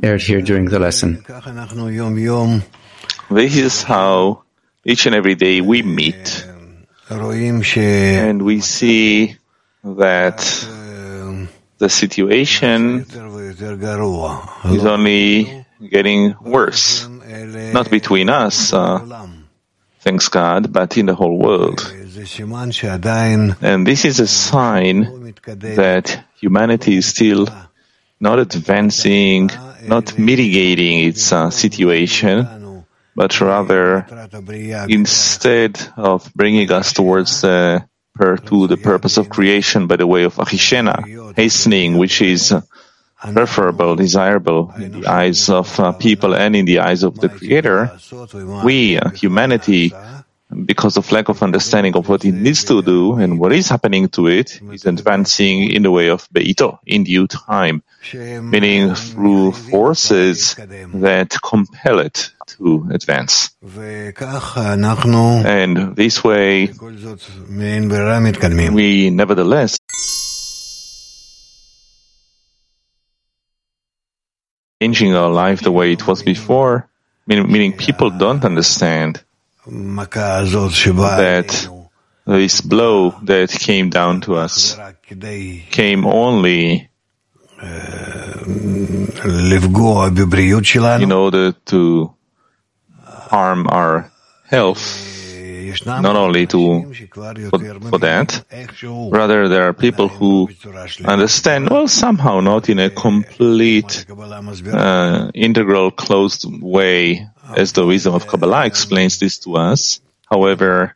aired here during the lesson. This is how each and every day we meet, and we see that the situation is only getting worse, not between us, thanks God, but in the whole world. And this is a sign that humanity is still not advancing, not mitigating its situation, but rather, instead of bringing us towards to the purpose of creation by the way of Achishena, hastening, which is preferable, desirable in the eyes of people and in the eyes of the Creator, we, humanity, because of lack of understanding of what it needs to do and what is happening to it, is advancing in the way of Be'ito, in due time, meaning through forces that compel it to advance. And this way, we nevertheless changing our life the way it was before, meaning people don't understand that this blow that came down to us came only in order to harm our health, not only for that. Rather, there are people who understand, well, somehow not in a complete, integral, closed way, as the wisdom of Kabbalah explains this to us. However,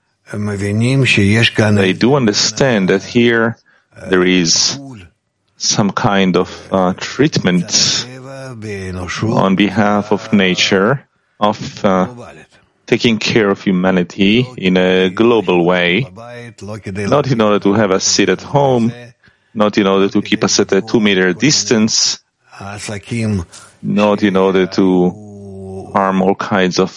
they do understand that here there is some kind of treatment on behalf of nature, of taking care of humanity in a global way, not in order to have us sit at home, not in order to keep us at a 2-meter distance, not in order to harm all kinds of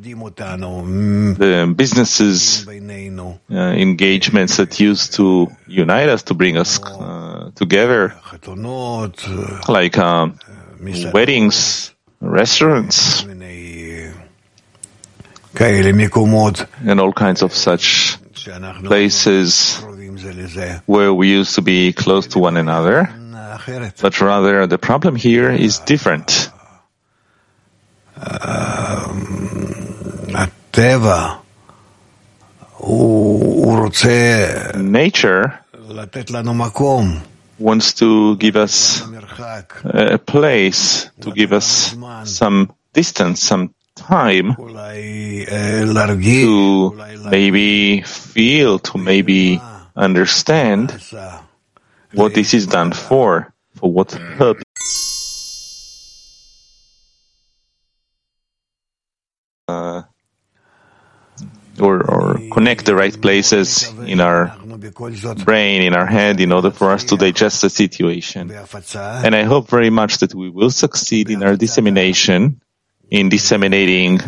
the businesses, engagements that used to unite us, to bring us together, like weddings, restaurants, and all kinds of such places where we used to be close to one another. But rather, the problem here is different. Nature wants to give us a place, to give us some distance, some time to maybe feel, to maybe understand what this is done for what purpose. Or connect the right places in our brain, in our head, in order for us to digest the situation. And I hope very much that we will succeed in our dissemination, in disseminating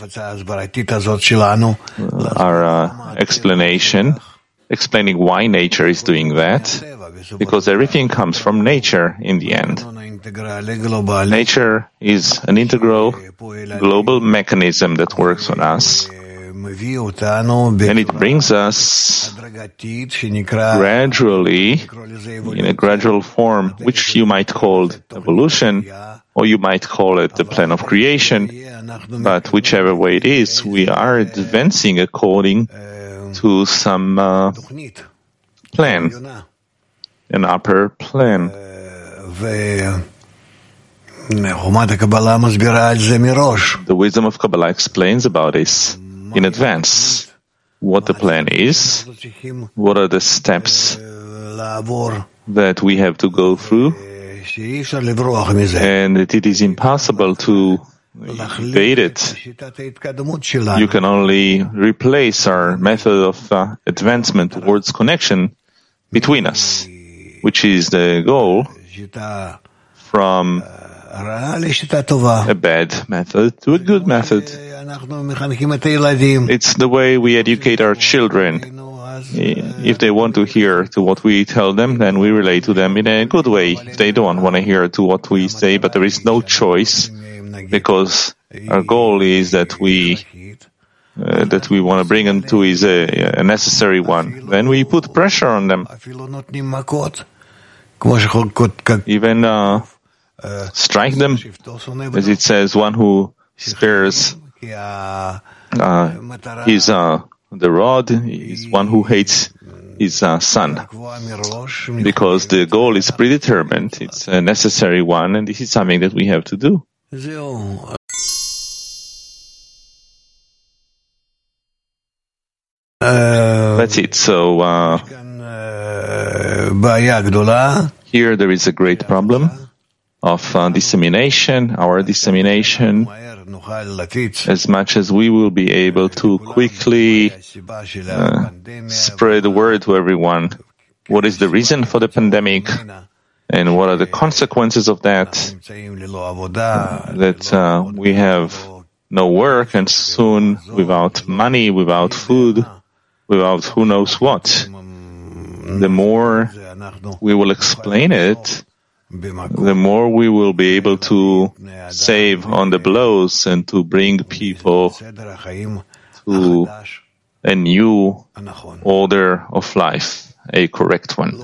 our explanation, explaining why nature is doing that, because everything comes from nature in the end. Nature is an integral, global mechanism that works on us, and it brings us gradually, in a gradual form, which you might call evolution, or you might call it the plan of creation, but whichever way it is, we are advancing according to some plan, an upper plan. The wisdom of Kabbalah explains about this in advance, what the plan is, what are the steps that we have to go through, and that it is impossible to evade it. You can only replace our method of advancement towards connection between us, which is the goal, from a bad method to a good method. It's the way we educate our children. If they want to hear to what we tell them, then we relate to them in a good way. If they don't want to hear to what we say, but there is no choice, because our goal is that we want to bring them to is a necessary one, then we put pressure on them. Even strike them, as it says, one who spares the rod is one who hates his son, because the goal is predetermined. It's a necessary one, and this is something that we have to do. That's it. So here there is a great problem of dissemination, our dissemination. As much as we will be able to quickly spread the word to everyone, what is the reason for the pandemic and what are the consequences of that, that we have no work and soon without money, without food, without who knows what. The more we will explain it, the more we will be able to save on the blows and to bring people to a new order of life, a correct one.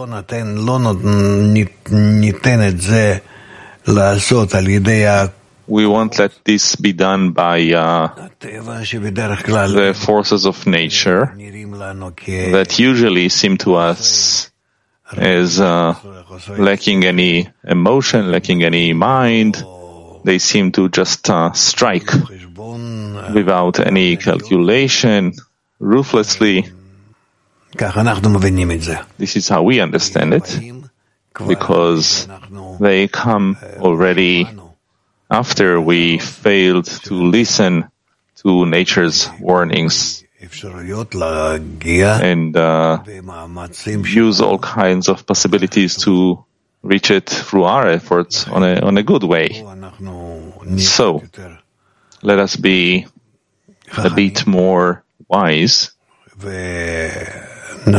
We won't let this be done by the forces of nature that usually seem to us as lacking any emotion, lacking any mind. They seem to just strike without any calculation, ruthlessly. This is how we understand it, because they come already after we failed to listen to nature's warnings and use all kinds of possibilities to reach it through our efforts on a good way. So, let us be a bit more wise, and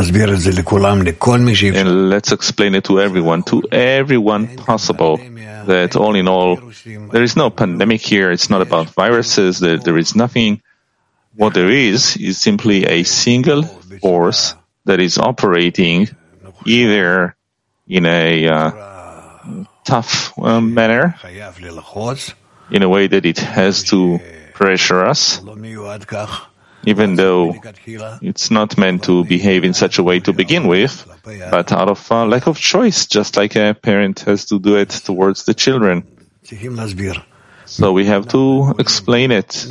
let's explain it to everyone possible, that all in all, there is no pandemic here. It's not about viruses. There is nothing. What there is simply a single force that is operating either in a tough manner, in a way that it has to pressure us, even though it's not meant to behave in such a way to begin with, but out of lack of choice, just like a parent has to do it towards the children. So we have to explain it.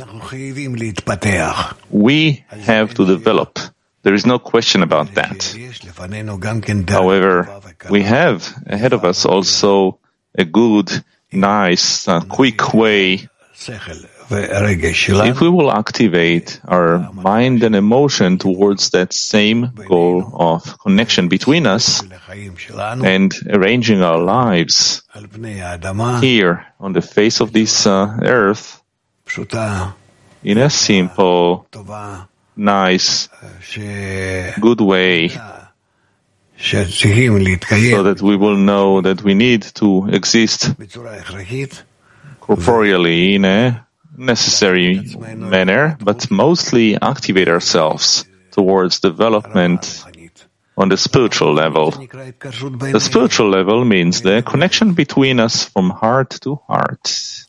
We have to develop. There is no question about that. However, we have ahead of us also a good, nice, quick way. If we will activate our mind and emotion towards that same goal of connection between us and arranging our lives here on the face of this earth in a simple, nice, good way, so that we will know that we need to exist corporeally in a necessary manner, but mostly activate ourselves towards development on the spiritual level. The spiritual level means the connection between us from heart to heart.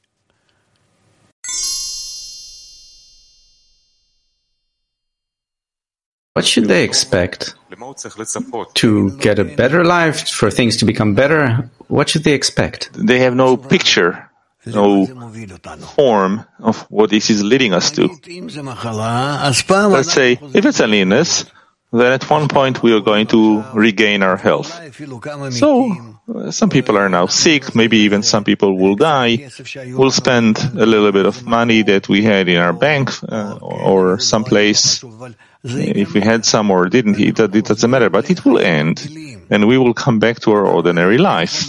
What should they expect? To get a better life, for things to become better? What should they expect? They have no picture, no form of what this is leading us to. Let's say, if it's an illness, then at one point we are going to regain our health. So, some people are now sick, maybe even some people will die. We'll spend a little bit of money that we had in our bank or someplace. If we had some or didn't, it doesn't matter, but it will end, and we will come back to our ordinary life.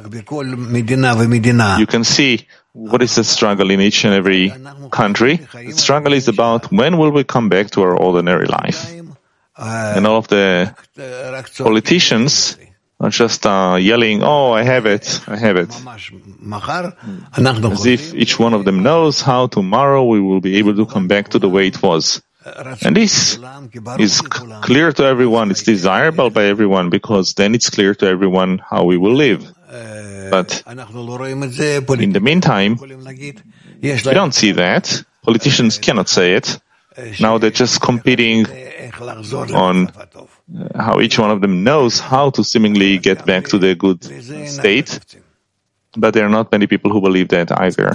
You can see what is the struggle in each and every country. The struggle is about when will we come back to our ordinary life. And all of the politicians are just yelling, "Oh, I have it, I have it." As if each one of them knows how tomorrow we will be able to come back to the way it was. And this is clear to everyone, it's desirable by everyone, because then it's clear to everyone how we will live. But in the meantime, we don't see that. Politicians cannot say it. Now they're just competing on how each one of them knows how to seemingly get back to the good state. But there are not many people who believe that either.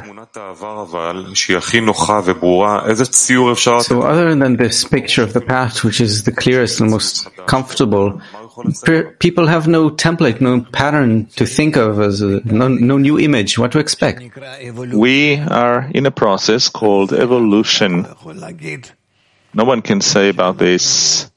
So other than this picture of the past, which is the clearest and most comfortable, people have no template, no pattern to think of, as no new image. What to expect? We are in a process called evolution. No one can say about this.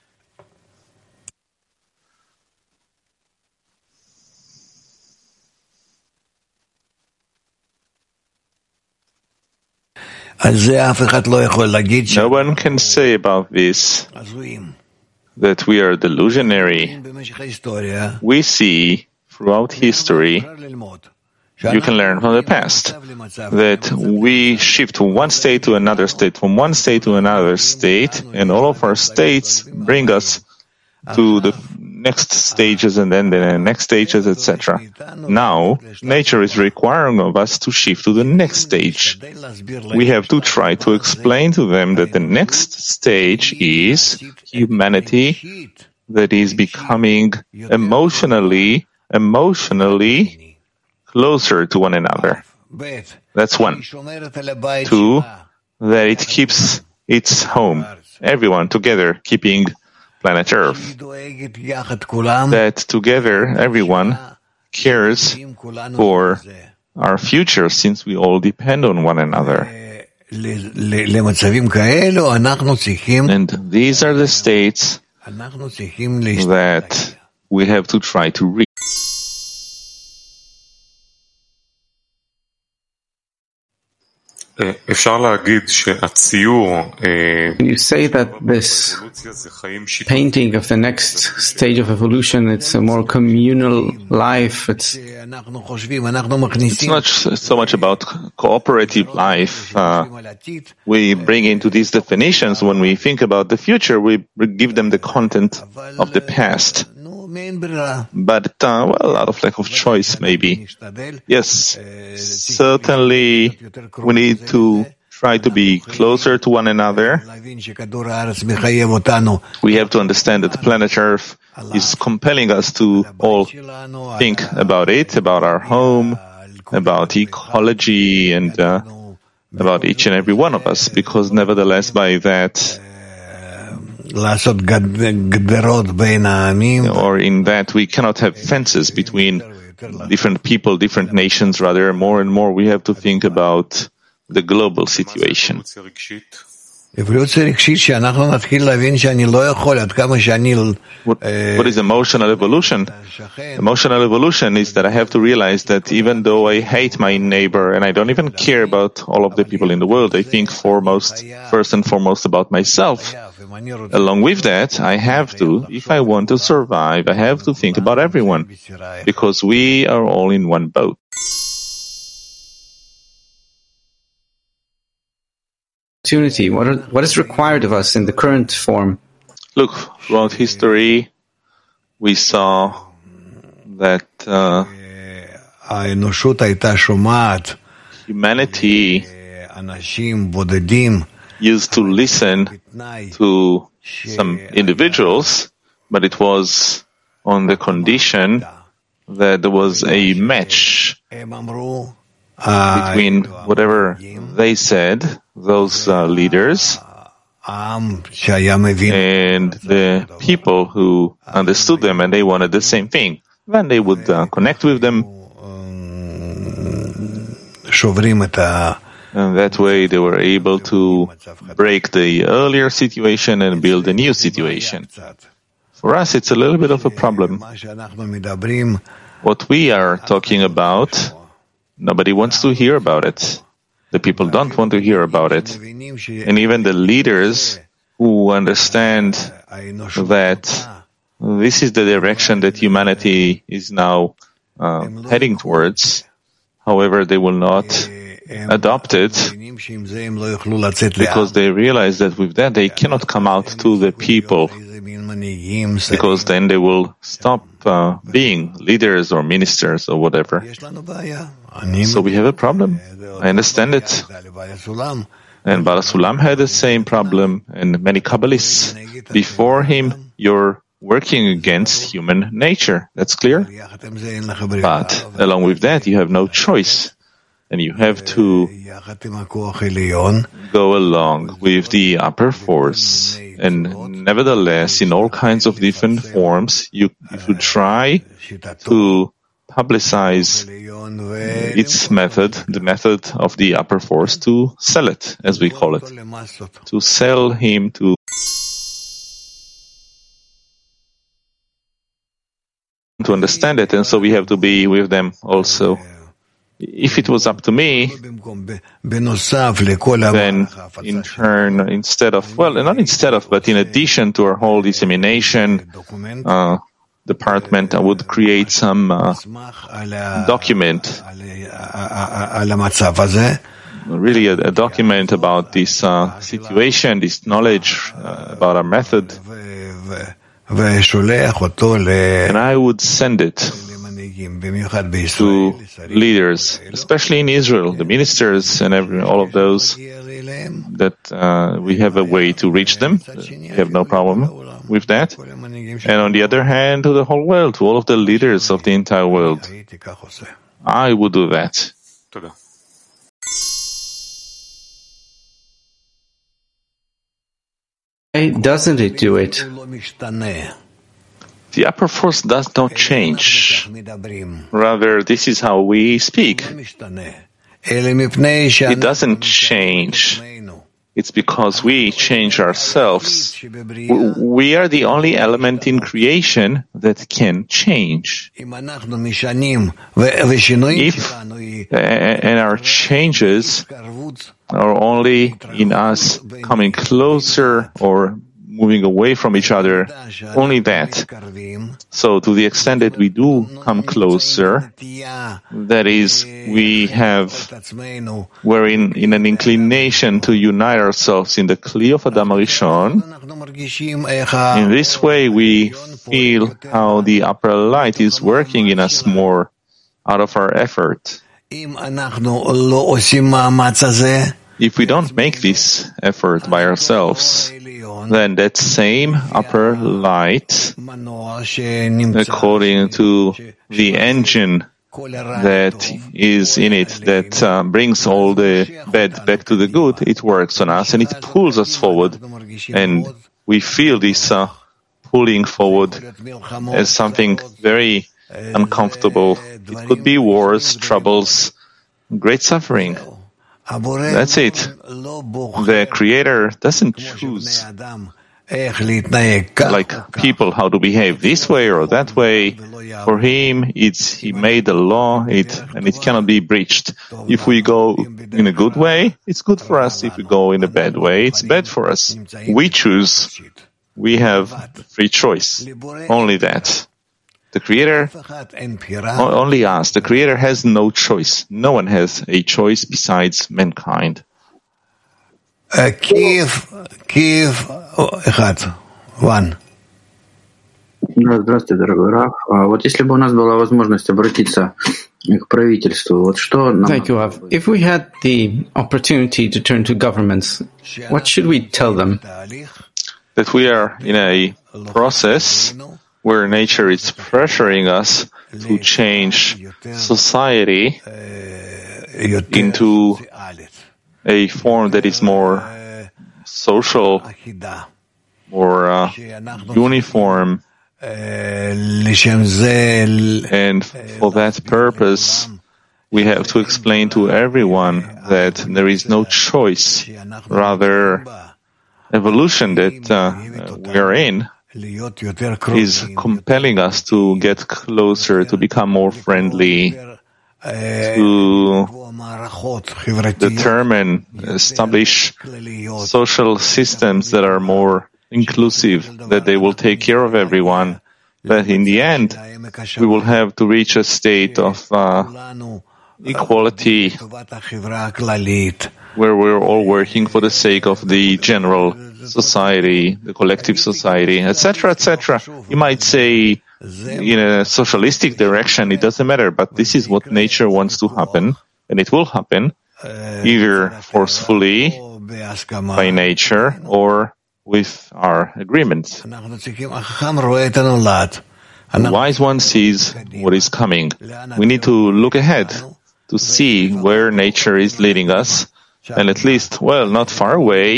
No one can say about this that we are delusionary. We see throughout history, you can learn from the past, that we shift from one state to another state, from one state to another state, and all of our states bring us to the next stages and then the next stages, etc. Now, nature is requiring of us to shift to the next stage. We have to try to explain to them that the next stage is humanity that is becoming emotionally closer to one another. That's one. Two, that it keeps its home, everyone together, keeping planet Earth. That together everyone cares for our future, since we all depend on one another. And these are the states that we have to try to reach. Can you say that this painting of the next stage of evolution, it's a more communal life? It's not so much about cooperative life. We bring into these definitions, when we think about the future, we give them the content of the past. But, out of lack of choice, maybe. Yes, certainly we need to try to be closer to one another. We have to understand that planet Earth is compelling us to all think about it, about our home, about ecology, and about each and every one of us, because nevertheless by that, or in that we cannot have fences between different people, different nations. Rather, more and more we have to think about the global situation. What is emotional evolution? Emotional evolution is that I have to realize that even though I hate my neighbor and I don't even care about all of the people in the world, I think first and foremost about myself. Along with that, I have to, if I want to survive, I have to think about everyone, because we are all in one boat. Opportunity. What is required of us in the current form? Look, throughout history, we saw that humanity used to listen to some individuals, but it was on the condition that there was a match between whatever they said, those leaders, and the people who understood them, and they wanted the same thing. Then they would connect with them, and that way they were able to break the earlier situation and build a new situation. For us, it's a little bit of a problem. What we are talking about, nobody wants to hear about it. The people don't want to hear about it. And even the leaders who understand that this is the direction that humanity is now heading towards. However, they will not adopt it because they realize that with that they cannot come out to the people, because then they will stop being leaders or ministers or whatever. So we have a problem. I understand it. And Baal HaSulam had the same problem, and many Kabbalists before him. You're working against human nature. That's clear. But along with that, you have no choice. And you have to go along with the upper force. And nevertheless, in all kinds of different forms, you should try to publicize its method, the method of the upper force, to sell it, as we call it. To sell him to understand it, and so we have to be with them also. If it was up to me, then in turn, but in addition to our whole dissemination department, I would create some document, really a document about this situation, this knowledge about our method, and I would send it to leaders, especially in Israel, the ministers and all of those, that we have a way to reach them. We have no problem with that. And on the other hand, to the whole world, to all of the leaders of the entire world. I would do that. Why doesn't it do it? The upper force does not change. Rather, this is how we speak. It doesn't change. It's because we change ourselves. We are the only element in creation that can change. And our changes are only in us coming closer or moving away from each other, only that. So to the extent that we do come closer, that is, we're in an inclination to unite ourselves in the Kli of Adam HaRishon. In this way, we feel how the upper light is working in us more out of our effort. If we don't make this effort by ourselves, then that same upper light, according to the engine that is in it, that brings all the bad back to the good, it works on us and it pulls us forward. And we feel this pulling forward as something very uncomfortable. It could be wars, troubles, great suffering. That's it. The Creator doesn't choose, like people, how to behave this way or that way. For Him, He made the law, and it cannot be breached. If we go in a good way, it's good for us. If we go in a bad way, it's bad for us. We choose. We have free choice. Only that. The Creator, only us. The Creator has no choice. No one has a choice besides mankind. Kiev, 1. Здравствуйте, дорогой Рав. Вот если бы у нас была возможность обратиться к правительству, вот что нам... Thank you, Rav. If we had the opportunity to turn to governments, what should we tell them? That we are in a process where nature is pressuring us to change society into a form that is more social, more uniform. And for that purpose, we have to explain to everyone that there is no choice, rather evolution that we are in is compelling us to get closer, to become more friendly, to determine, establish social systems that are more inclusive, that they will take care of everyone. But in the end, we will have to reach a state of equality where we're all working for the sake of the general society, the collective society, etc., etc. You might say in a socialistic direction, it doesn't matter, but this is what nature wants to happen, and it will happen, either forcefully by nature or with our agreements. The wise one sees what is coming. We need to look ahead to see where nature is leading us, and at least, well, not far away,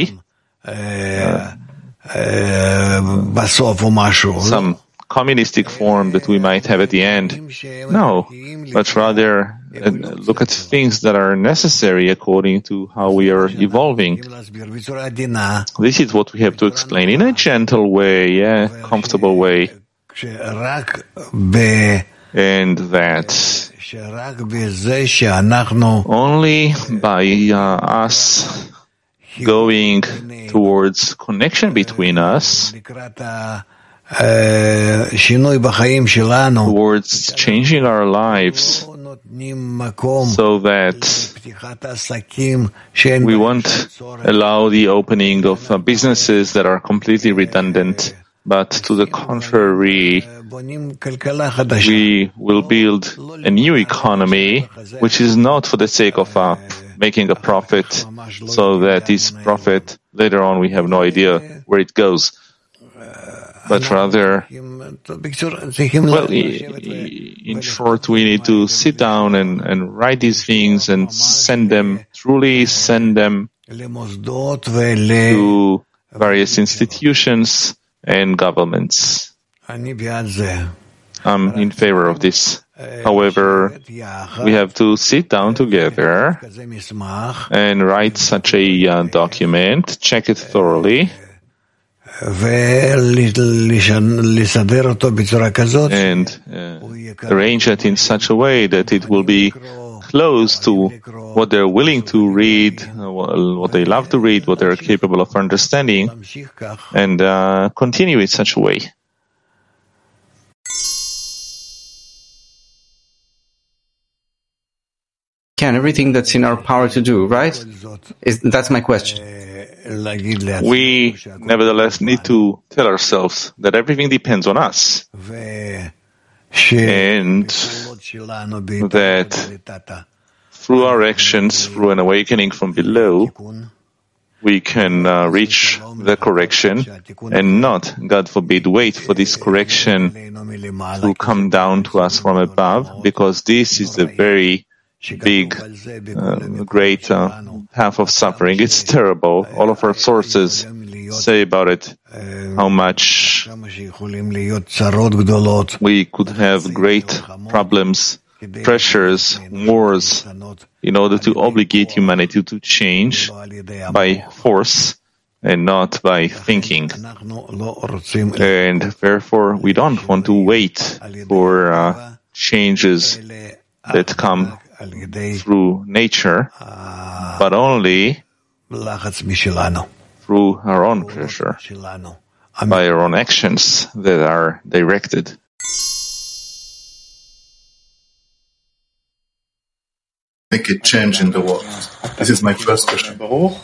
some communistic form that we might have at the end. No, but rather look at things that are necessary according to how we are evolving. This is what we have to explain in a gentle way, comfortable way. And that only by us going towards connection between us, towards changing our lives, so that we won't allow the opening of businesses that are completely redundant, but to the contrary, we will build a new economy, which is not for the sake of making a profit, so that this profit, later on, we have no idea where it goes. But rather, well, in short, we need to sit down and write these things and send them to various institutions and governments. I'm in favor of this. However, we have to sit down together and write such a document, check it thoroughly, and arrange it in such a way that it will be close to what they're willing to read, what they love to read, what they're capable of understanding, and continue in such a way. Can everything that's in our power to do, right? That's my question. We nevertheless need to tell ourselves that everything depends on us, and that through our actions, through an awakening from below, we can reach the correction and not, God forbid, wait for this correction to come down to us from above, because this is a very big, great path of suffering. It's terrible. All of our sources say about it, how much we could have great problems, pressures, wars, in order to obligate humanity to change by force and not by thinking. And therefore, we don't want to wait for changes that come through nature, but only through our own pressure, by our own actions that are directed. Make a change in the world. This is my first question.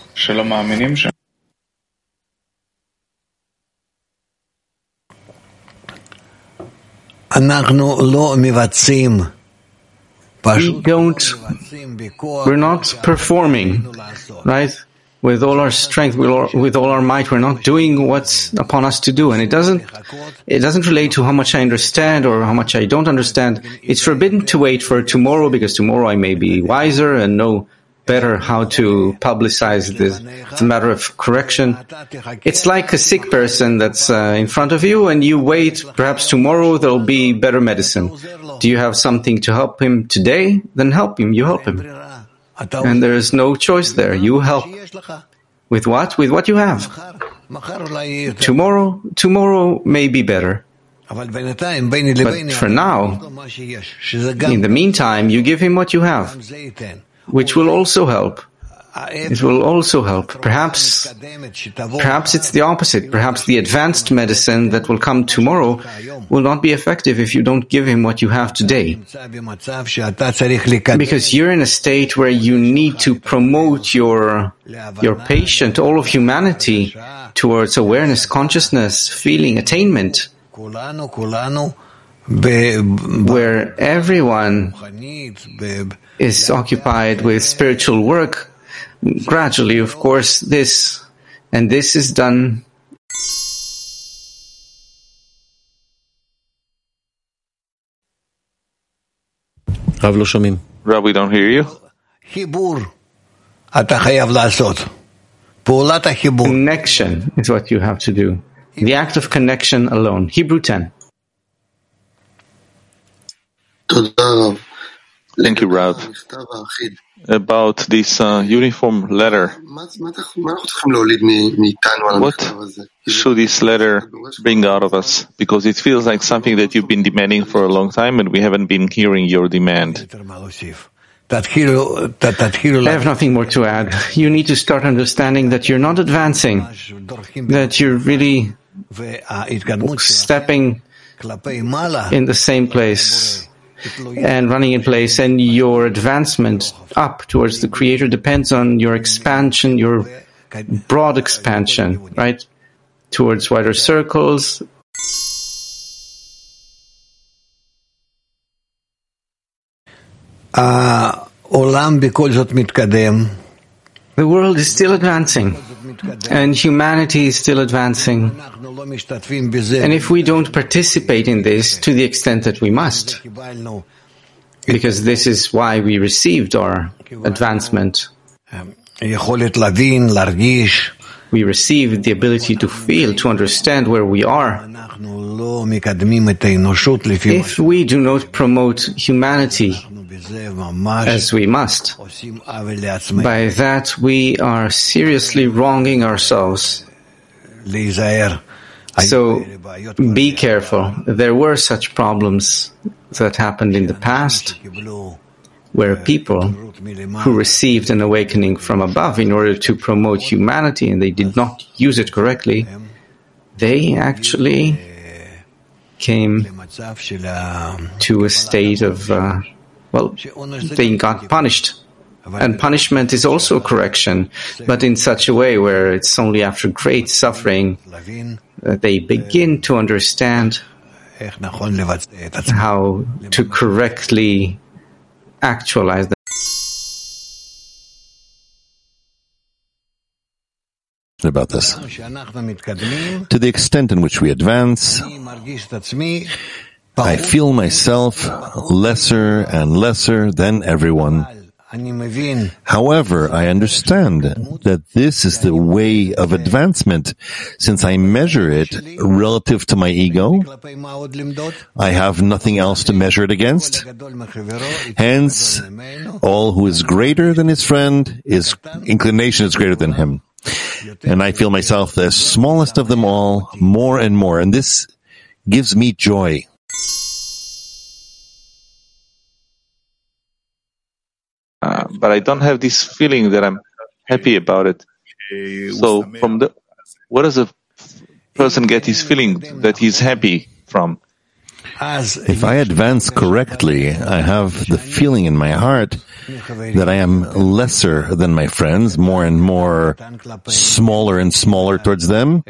We're not performing, right? With all our strength, with all our might, we're not doing what's upon us to do. And it doesn't relate to how much I understand or how much I don't understand. It's forbidden to wait for tomorrow, because tomorrow I may be wiser and know better how to publicize this. It's a matter of correction. It's like a sick person that's in front of you, and you wait. Perhaps tomorrow there'll be better medicine. Do you have something to help him today? Then help him. You help him. And there is no choice there. You help. With what? With what you have. Tomorrow may be better. But for now, in the meantime, you give him what you have, which will also help. It will also help. Perhaps it's the opposite. Perhaps the advanced medicine that will come tomorrow will not be effective if you don't give him what you have today. Because you're in a state where you need to promote your patient, all of humanity, towards awareness, consciousness, feeling, attainment, where everyone is occupied with spiritual work. Gradually, of course, this is done. Rav, we don't hear you. Connection is what you have to do. The act of connection alone. Hebrew 10. Thank you, Rav. About this uniform letter, what should this letter bring out of us? Because it feels like something that you've been demanding for a long time and we haven't been hearing your demand. I have nothing more to add. You need to start understanding that you're not advancing, that you're really stepping in the same place and running in place, and your advancement up towards the Creator depends on your expansion, your broad expansion, right? Towards wider circles. The world is still advancing, and humanity is still advancing. And if we don't participate in this to the extent that we must, because this is why we received our advancement, we received the ability to feel, to understand where we are. If we do not promote humanity as we must, by that we are seriously wronging ourselves. So be careful. There were such problems that happened in the past where people who received an awakening from above in order to promote humanity and they did not use it correctly, they actually came to a state of they got punished. And punishment is also a correction, but in such a way where it's only after great suffering that they begin to understand how to correctly actualize them. About this. To the extent in which we advance, I feel myself lesser and lesser than everyone. However, I understand that this is the way of advancement. Since I measure it relative to my ego, I have nothing else to measure it against. Hence, all who is greater than his friend, his inclination is greater than him. And I feel myself the smallest of them all, more and more. And this gives me joy. But I don't have this feeling that I'm happy about it. So where does a person get his feeling that he's happy from? If I advance correctly, I have the feeling in my heart that I am lesser than my friends, more and more smaller and smaller towards them.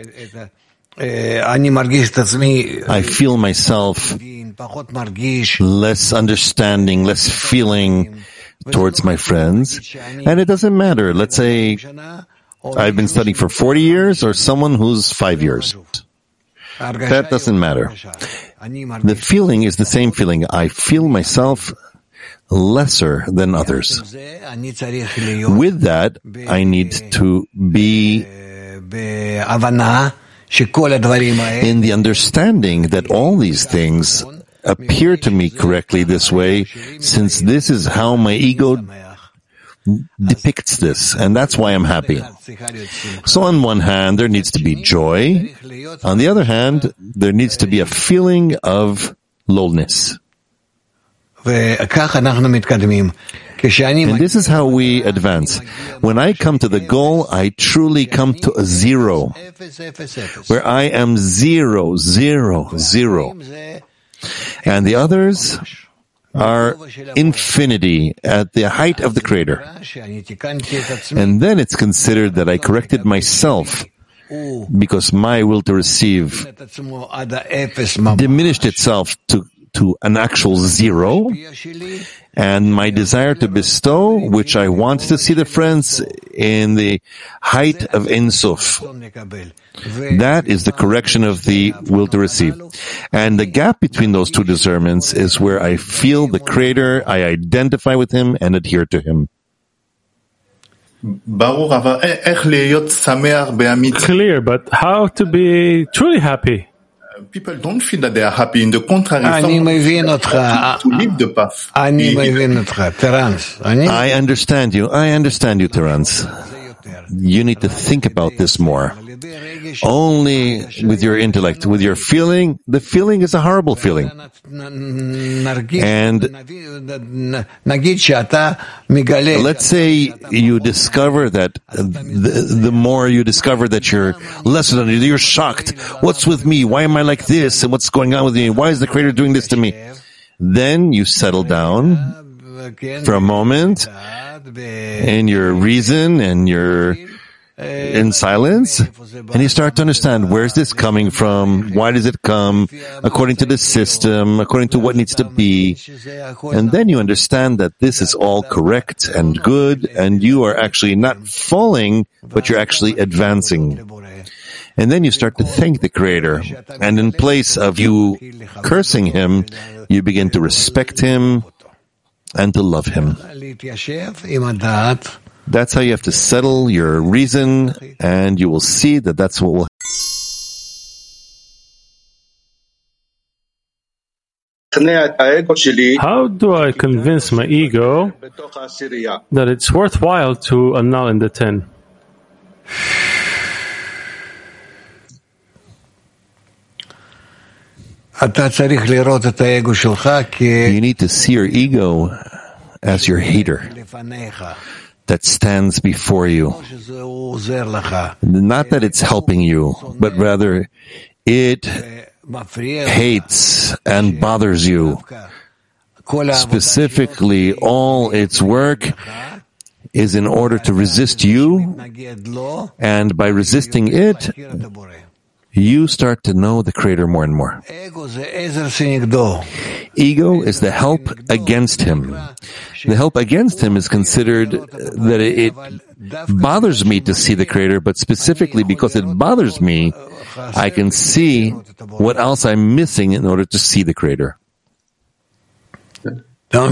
I feel myself less understanding, less feeling towards my friends. And it doesn't matter. Let's say I've been studying for 40 years or someone who's 5 years. That doesn't matter. The feeling is the same feeling. I feel myself lesser than others. With that, I need to be in the understanding that all these things appear to me correctly this way, since this is how my ego depicts this, and that's why I'm happy. So on one hand, there needs to be joy. On the other hand, there needs to be a feeling of lowness. And this is how we advance. When I come to the goal, I truly come to a zero, where I am 0, 0, 0. And the others are infinity at the height of the crater. And then it's considered that I corrected myself because my will to receive diminished itself to an actual zero, and my desire to bestow, which I want to see the friends in the height of Ein Sof. That is the correction of the will to receive. And the gap between those two discernments is where I feel the Creator, I identify with Him and adhere to Him. Clear, but how to be truly happy? People don't feel that they are happy. In the contrary, some to leave the path. I understand you, Terence. You need to think about this more. Only with your intellect, with your feeling, the feeling is a horrible feeling. And let's say you discover that the more you discover that you're lesser than you're shocked. What's with me? Why am I like this? And what's going on with me? Why is the Creator doing this to me? Then you settle down for a moment in your reason and your in silence, and you start to understand, where's this coming from? Why does it come? According to the system, according to what needs to be. And then you understand that this is all correct and good, and you are actually not falling, but you're actually advancing. And then you start to thank the Creator. And in place of you cursing Him, you begin to respect Him and to love Him. That's how you have to settle your reason, and you will see that that's what will happen. How do I convince my ego that it's worthwhile to annul in the 10? You need to see your ego as your hater that stands before you. Not that it's helping you, but rather it hates and bothers you. Specifically, all its work is in order to resist you, and by resisting it, you start to know the Creator more and more. Ego is the help against Him. The help against Him is considered that it bothers me to see the Creator, but specifically because it bothers me, I can see what else I'm missing in order to see the Creator. Do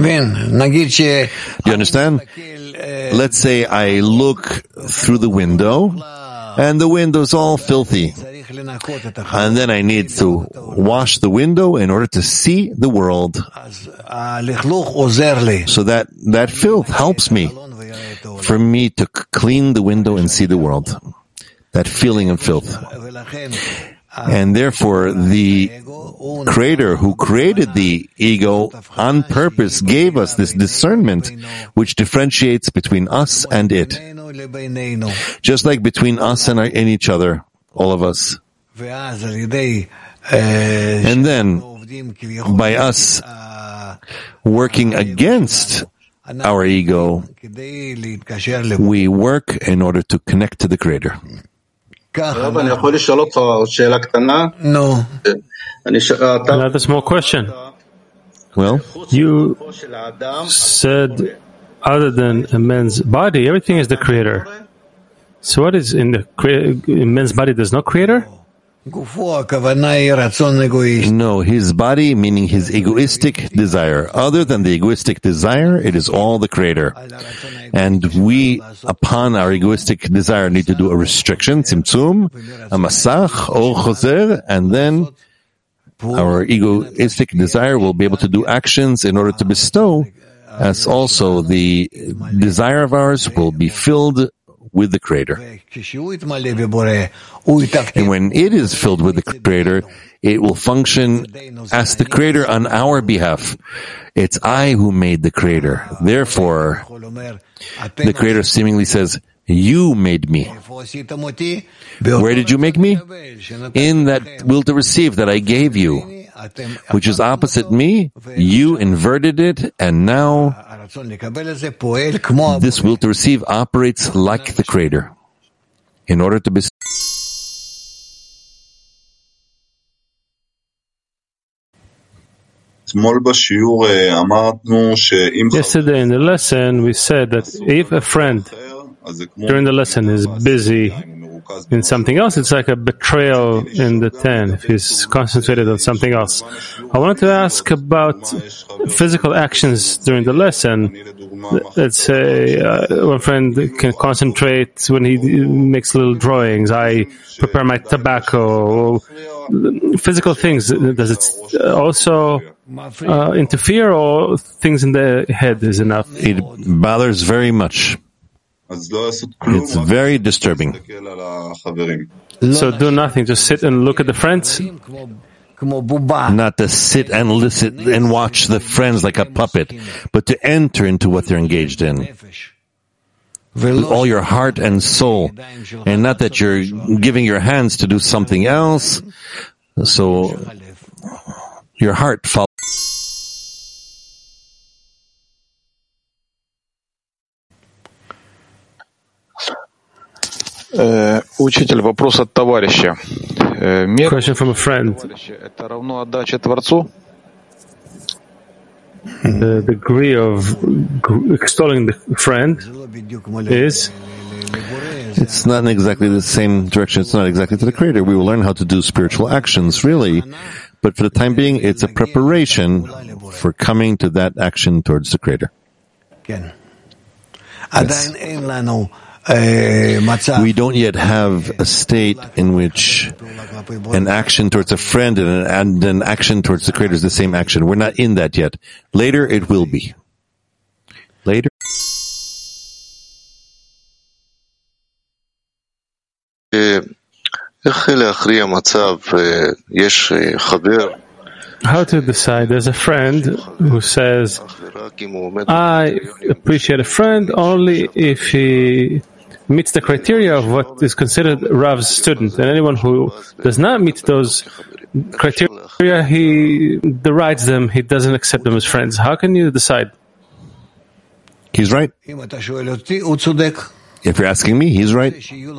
you understand? Let's say I look through the window, and the window's all filthy. And then I need to wash the window in order to see the world. So that filth helps me, for me to clean the window and see the world. That feeling of filth. And therefore, the Creator who created the ego on purpose gave us this discernment which differentiates between us and it. Just like between us and each other, all of us. And then, by us working against our ego, we work in order to connect to the Creator. No. Another small question. Well, you said other than a man's body, everything is the Creator. So what is in man's body? There's no Creator? No, his body, meaning his egoistic desire. Other than the egoistic desire, it is all the Creator. And we, upon our egoistic desire, need to do a restriction, tzimtzum, a masach, or choser, and then our egoistic desire will be able to do actions in order to bestow as also the desire of ours will be filled with the Creator. And when it is filled with the Creator, it will function as the Creator on our behalf. It's I who made the Creator. Therefore, the Creator seemingly says, you made me. Where did you make me? In that will to receive that I gave you, which is opposite me. You inverted it, and now this will to receive operates like the Creator. In order to be Yesterday in the lesson, we said that if a friend during the lesson is busy in something else, it's like a betrayal in the 10, if he's concentrated on something else. I wanted to ask about physical actions during the lesson. Let's say one friend can concentrate when he makes little drawings. I prepare my tobacco. Physical things, does it also interfere, or things in the head is enough? It bothers very much. It's very disturbing. So do nothing, just sit and look at the friends? Not to sit and listen and watch the friends like a puppet, but to enter into what they're engaged in. With all your heart and soul, and not that you're giving your hands to do something else, so your heart follows. Учитель, вопрос от товарища. Question from a friend. Это равно отдаче Творцу? The degree of extolling the friend is? It's not in exactly the same direction. It's not exactly to the Creator. We will learn how to do spiritual actions, really. But for the time being, it's a preparation for coming to that action towards the Creator. Yes. We don't yet have a state in which an action towards a friend and an action towards the Creator is the same action. We're not in that yet. Later, it will be. Later. How to decide? There's a friend who says, I appreciate a friend only if he meets the criteria of what is considered Rav's student. And anyone who does not meet those criteria, he derides them, he doesn't accept them as friends. How can you decide? He's right. If you're asking me, he's right.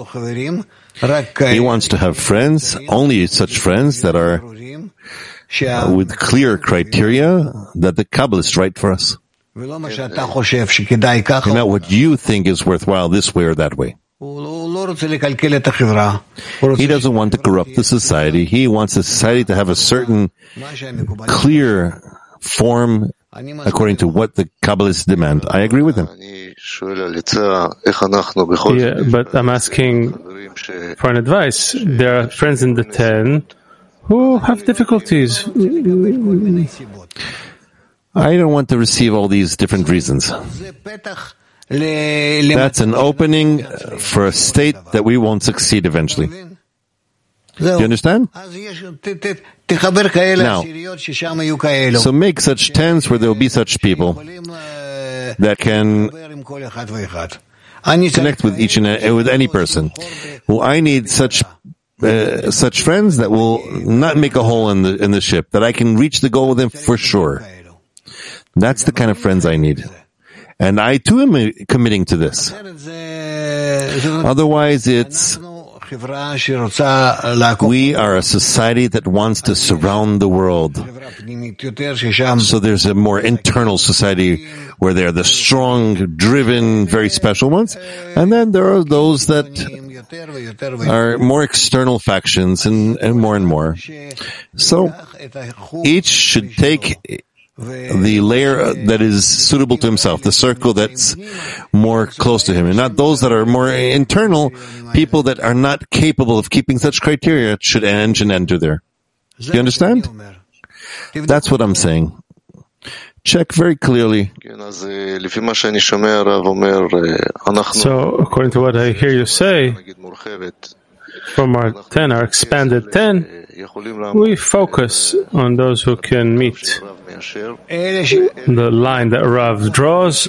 He wants to have friends, only such friends that are with clear criteria that the Kabbalists write for us. And not what you think is worthwhile this way or that way. He doesn't want to corrupt the society. He wants the society to have a certain clear form according to what the Kabbalists demand. I agree with him. Yeah, but I'm asking for an advice. There are friends in the 10 who have difficulties. I don't want to receive all these different reasons. That's an opening for a state that we won't succeed eventually. Do you understand? Now, so make such tents where there will be such people that can connect with each and with any person. Well, I need such friends that will not make a hole in the ship, that I can reach the goal with them for sure. That's the kind of friends I need. And I too am committing to this. Otherwise, we are a society that wants to surround the world. So there's a more internal society where they're the strong, driven, very special ones. And then there are those that are more external factions and more. So each should take the layer that is suitable to himself, the circle that's more close to him, and not those that are more internal. People that are not capable of keeping such criteria should enter there. Do you understand? That's what I'm saying. check very clearly. So, according to what I hear you say, from our 10, our expanded 10, we focus on those who can meet the line that Rav draws.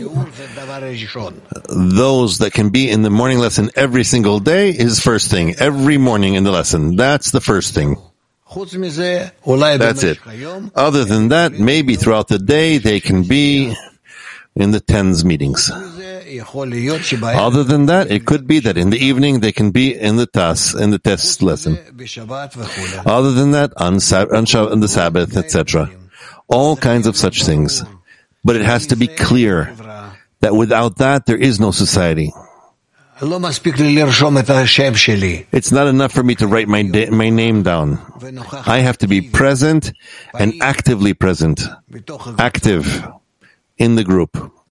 Those that can be in the morning lesson every single day is first thing. Every morning in the lesson. That's the first thing. That's it. Other than that, maybe throughout the day they can be in the tens meetings. Other than that, it could be that in the evening they can be in the test lesson. Other than that, on the Sabbath, etc. All kinds of such things. But it has to be clear that without that there is no society. It's not enough for me to write my name down. I have to be present and actively present. Active in the group.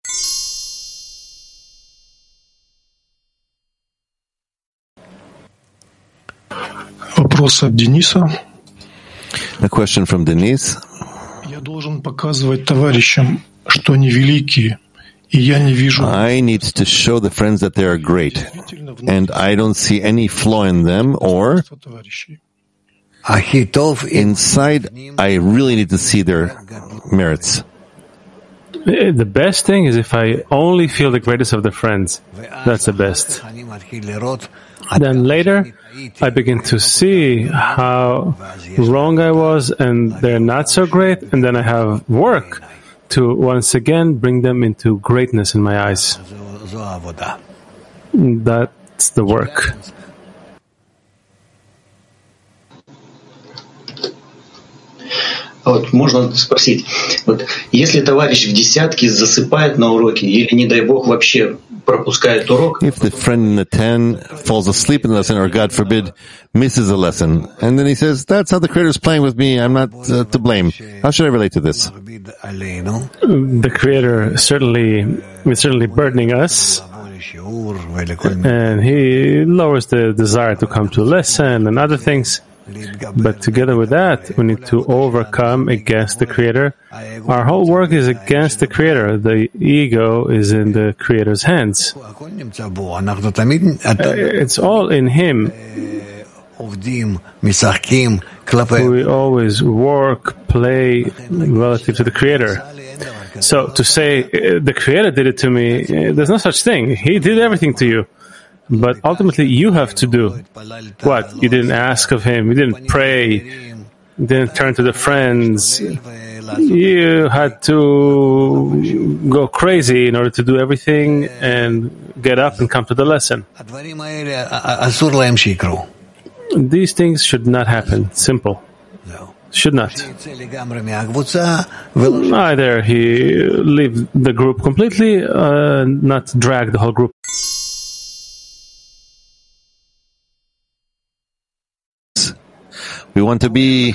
Вопрос от Дениса. A question from Denise. Я должен показывать товарищам, что они великие, и я не вижу. I need to show the friends that they are great, and I don't see any flaw in them, or inside, I really need to see their merits. The best thing is if I only feel the greatest of the friends. That's the best. Then later, I begin to see how wrong I was and they're not so great, and then I have work to once again bring them into greatness in my eyes. That's the work. Вот можно спросить, вот если товарищ в десятке засыпает на уроке или, не дай бог, вообще пропускает урок. If the friend in the 10 falls asleep in the lesson, or God forbid, misses a lesson, and then he says, "That's how the Creator is playing with me. I'm not to blame." How should I relate to this? The Creator is certainly burdening us, and He lowers the desire to come to lesson and other things. But together with that, we need to overcome against the Creator. Our whole work is against the Creator. The ego is in the Creator's hands. It's all in Him. We always work, play relative to the Creator. So to say, the Creator did it to me, there's no such thing. He did everything to you. But ultimately, you have to do what? You didn't ask of Him. You didn't pray. You didn't turn to the friends. You had to go crazy in order to do everything and get up and come to the lesson. These things should not happen. Simple. Should not. Either he leave the group completely, not drag the whole group. We want to be...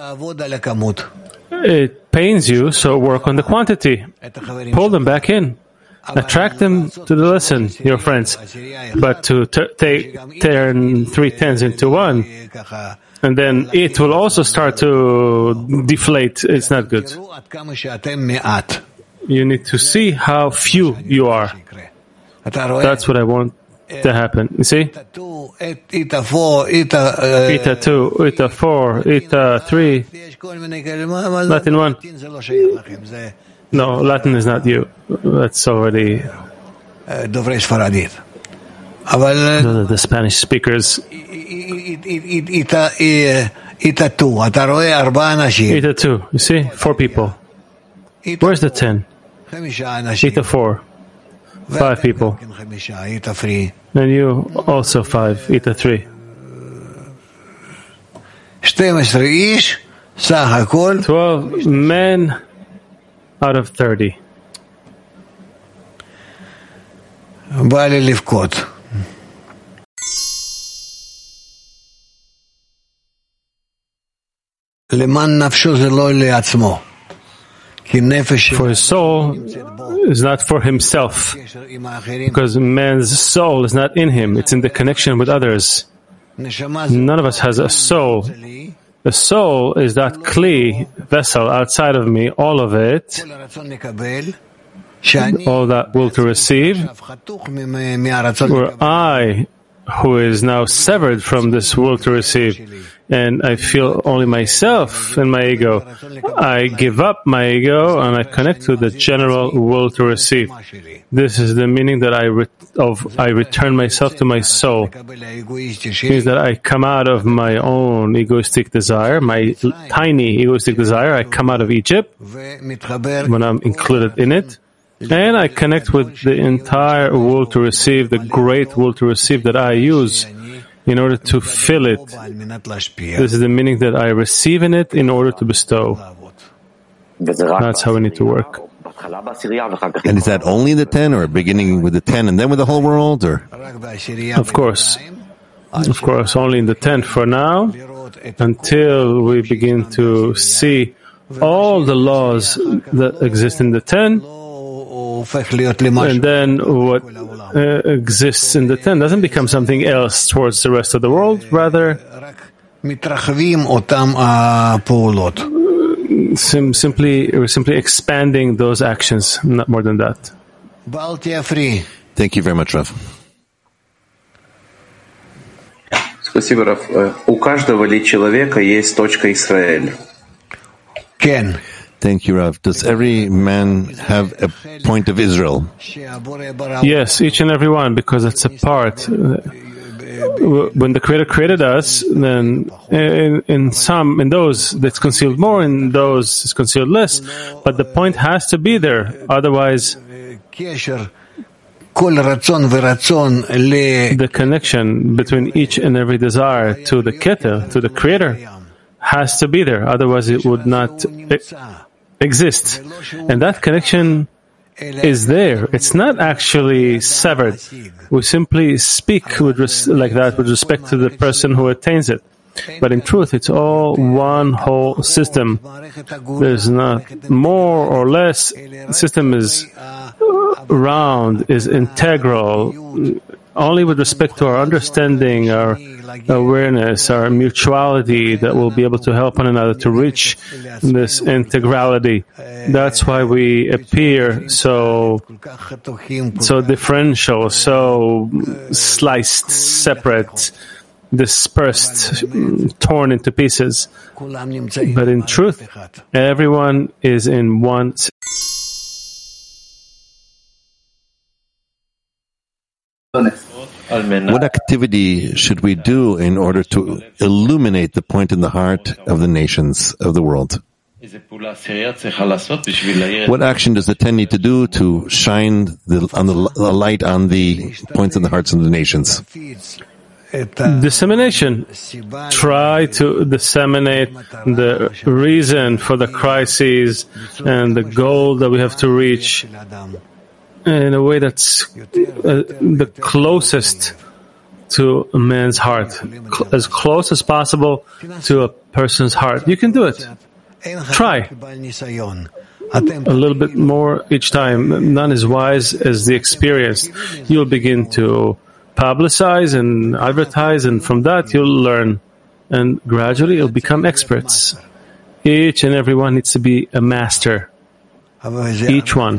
It pains you, so work on the quantity. Pull them back in. Attract them to the lesson, your friends. But to turn 3 tens into 1, and then it will also start to deflate. It's not good. You need to see how few you are. That's what I want to happen. You see? Eta 2, Eta 4, Eta 3, Latin 1. No, Latin is not you. That's already... Those are the Spanish speakers. Eta 2, you see? 4 people. Where's the 10? Eta 4. 5 people. And you also 5, Eta 3. 12 men out of 30. For his soul is not for himself, because man's soul is not in him, it's in the connection with others. None of us has a soul The soul is that kli, vessel outside of me, all of it, all that will to receive, where I, who is now severed from this will to receive, and I feel only myself and my ego, I give up my ego and I connect to the general will to receive. This is the meaning that I return myself to my soul. It means that I come out of my own egoistic desire, my tiny egoistic desire. I come out of Egypt when I'm included in it. And I connect with the entire will to receive, the great will to receive that I use in order to fill it. This is the meaning that I receive in it in order to bestow. That's how we need to work. And is that only the 10, or beginning with the 10 and then with the whole world? Or Of course, only in the 10 for now, until we begin to see all the laws that exist in the 10. And then what exists in the 10 doesn't become something else towards the rest of the world, rather we're simply expanding those actions, not more than that. Thank you very much, Rav. Спасибо, Рав. У каждого ли человека есть точка Израиль? Ken. Thank you, Rav. Does every man have a point of Israel? Yes, each and every one, because it's a part. When the Creator created us, then in those that's concealed more, in those it's concealed less. But the point has to be there. Otherwise, the connection between each and every desire to the Keter, to the Creator, has to be there. Otherwise, it would not exist. And that connection is there. It's not actually severed. We simply speak like that with respect to the person who attains it. But in truth, it's all one whole system. There's not more or less. The system is round, is integral, only with respect to our understanding, our awareness, our mutuality, that will be able to help one another to reach this integrality. That's why we appear so differential, so sliced, separate, dispersed, torn into pieces. But in truth, everyone is in one. What activity should we do in order to illuminate the point in the heart of the nations of the world? What action does the 10 need to do to shine the light on the points in the hearts of the nations? Dissemination. Try to disseminate the reason for the crises and the goal that we have to reach in a way that's the closest to a man's heart, as close as possible to a person's heart. You can do it. Try. A little bit more each time. None is wise as the experienced. You'll begin to publicize and advertise, and from that you'll learn. And gradually you'll become experts. Each and every one needs to be a master. Each one.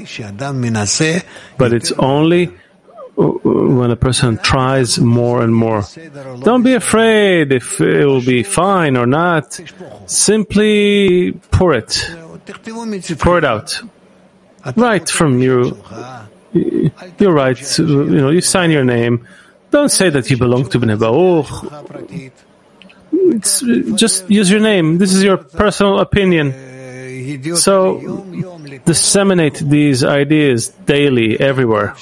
But it's only when a person tries more and more. Don't be afraid if it will be fine or not. Simply pour it. Pour it out. Write from you. You're right. You sign your name. Don't say that you belong to Bnei Baruch. Just use your name. This is your personal opinion. So disseminate these ideas daily, everywhere.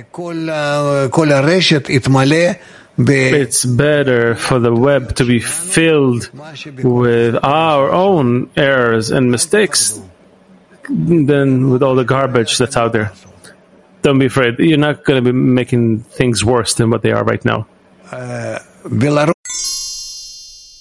It's better for the web to be filled with our own errors and mistakes than with all the garbage that's out there. Don't be afraid. You're not going to be making things worse than what they are right now.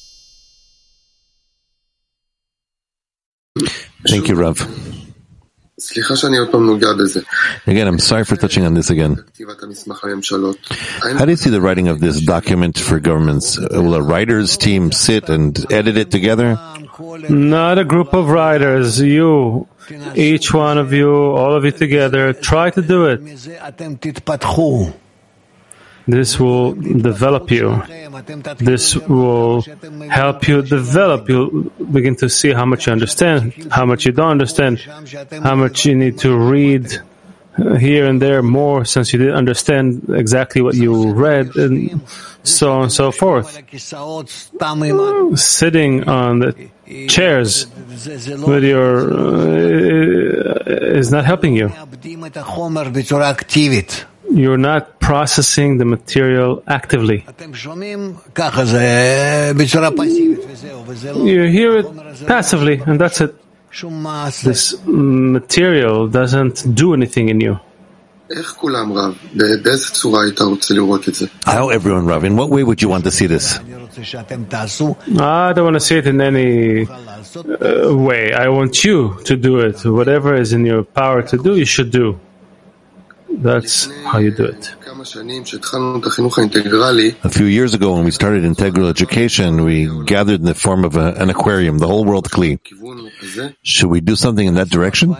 Thank you, Rav. Again, I'm sorry for touching on this again. How do you see the writing of this document for governments? Will a writers team sit and edit it together? Not a group of writers. You, each one of you, all of you together, try to do it. This will develop you. This will help you develop. You'll begin to see how much you understand, how much you don't understand, how much you need to read here and there more since you didn't understand exactly what you read, and so on and so forth. Sitting on the chairs with your is not helping you. You're not processing the material actively. You hear it passively, and that's it. This material doesn't do anything in you. How everyone, Rav? In what way would you want to see this? I don't want to see it in any way. I want you to do it. Whatever is in your power to do, you should do. That's how you do it. A few years ago, when we started integral education, we gathered in the form of an aquarium, the whole world Kli. Should we do something in that direction?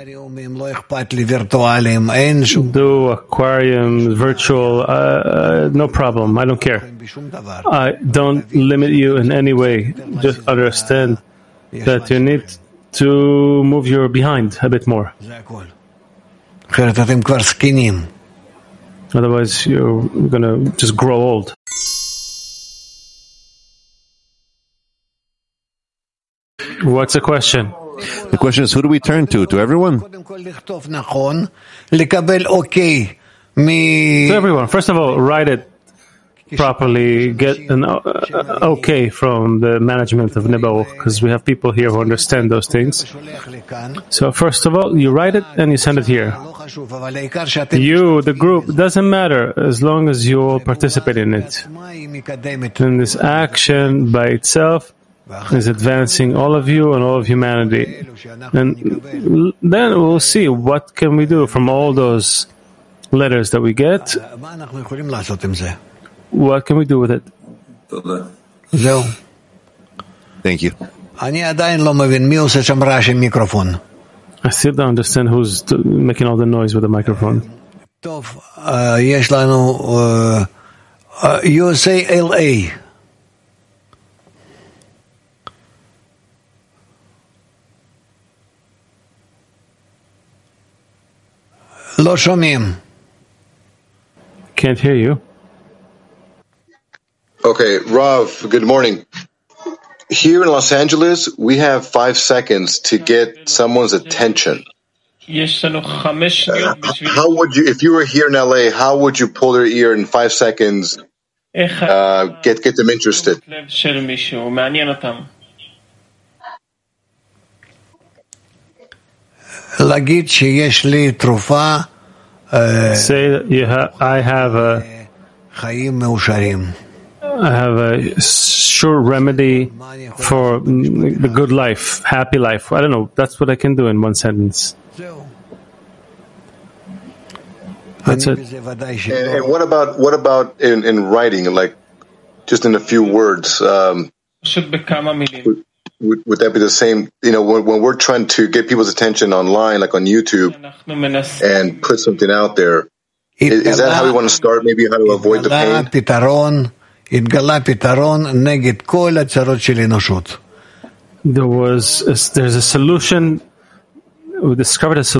Do aquarium, virtual, no problem. I don't care. I don't limit you in any way. Just understand that you need to move your behind a bit more. Otherwise, you're going to just grow old. What's the question? The question is, who do we turn to? To everyone? To everyone. First of all, write it properly, get an okay from the management of Nebaruch, because we have people here who understand those things. So first of all, you write it and you send it here. You, the group, doesn't matter as long as you all participate in it. And this action by itself is advancing all of you and all of humanity. And then we'll see what can we do from all those letters that we get. What can we do with it? Thank you. I still don't understand who's making all the noise with the microphone. USA LA. לא שומעים. Can't hear you. Okay, Rav, good morning. Here in Los Angeles, we have 5 seconds to get someone's attention. How would you, if you were here in LA, how would you pull their ear in 5 seconds, get them interested? Say that I have a sure remedy for the good life, happy life. I don't know. That's what I can do in one sentence. That's it. And what about in writing, like just in a few words? Would that be the same? You know, when we're trying to get people's attention online, like on YouTube, and put something out there, is that how we want to start? Maybe how to avoid the pain? There's a solution. We discovered a solution.